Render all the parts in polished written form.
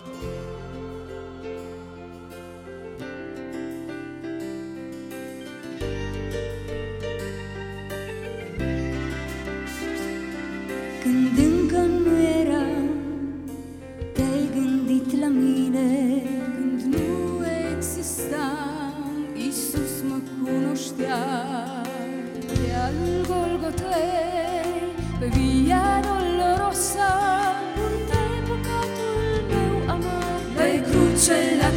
Când încă nu eram, te-ai gândit la mine. Când nu existam, Iisus mă cunoștea. Pe-al Golgotei, pe Via Dolorosa, purta păcatul meu amar. Pe cruce la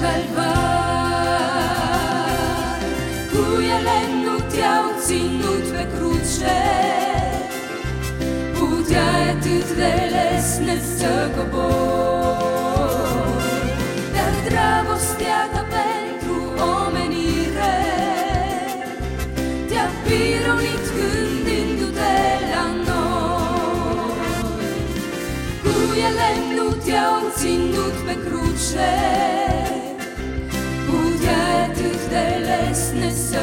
Calvar, cu ele nu te-au ținut pe cruce. Puteai atât de lesne să cobori, dar dragostea ta pentru omenire te-a pironit gândindu-te la noi. Cu ele nu te-au ținut pe cruce, puteai atât de lesne să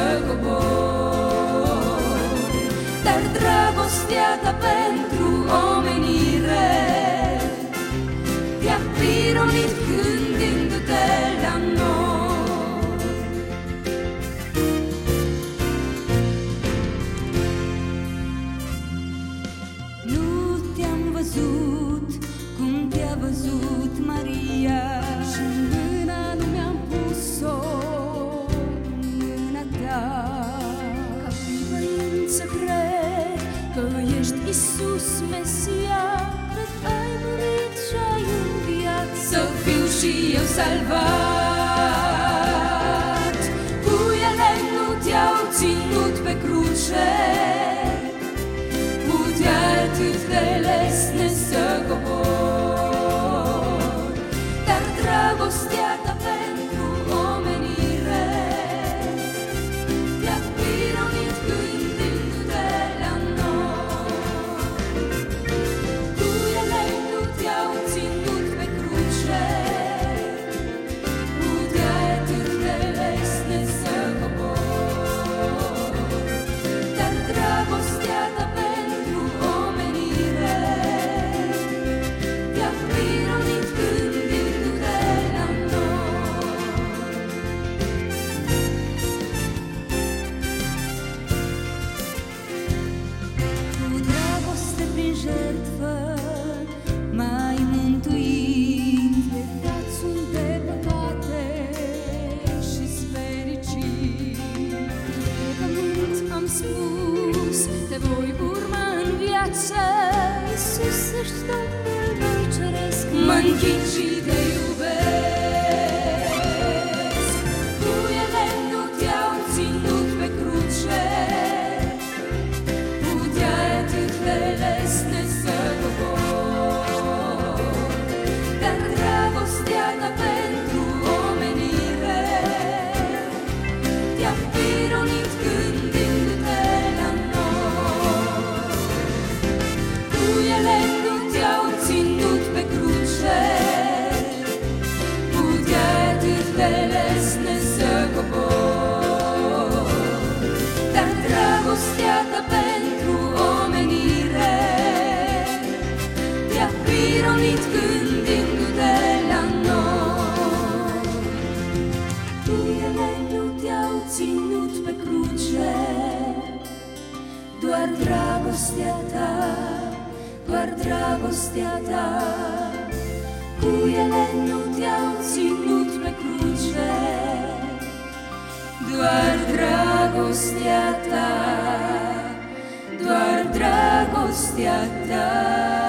cobori, dar dragostea ta pentru omenire te-a pironit gândindu-te la noi. Nu te-am văzut cum te-a văzut Maria, și în mâna nu mi-am pus-o, în mâna ta, ca privăind să cred că ești Iisus Mesia. Cred ai murit și ai înviat, să fiu și eu salvat. Cu ele nu te-au ținut pe cruce, puteai atât de lesne să cobori, dar dragostea ta pentru omenire te-a pironit gândindu-te la noi. Cu ele nu te-au ținut pe cruce, puteai atât de lesne să cobori, dar dragostea ta pentru omenire te-a pironit gândindu-te la noi. Cu dragoste prin jertfă m-ai mântuit, iertați sunt de păcate și-s fericit. Pe pământ am spus, te voi urma în viață. Iisus, ești Domnul meu ceresc, mă închin și te iubesc. Cu ele nu te-au ținut pe cruce, puteai atât de lesne să cobori, dar dragostea ta pentru omenire te-a pironit gândindu-te la noi. Cu ele nu te-au ținut pe cruce, puteai atât de lesne să cobori, dar dragostea ta pentru omenire te-a pironit gândindu-te la noi. Cu ele nu te-au ținut pe cruce, doar dragostea ta, doar dragostea ta. Cu ele nu te-au ținut pe cruce, doar dragostea ta, doar dragostea ta.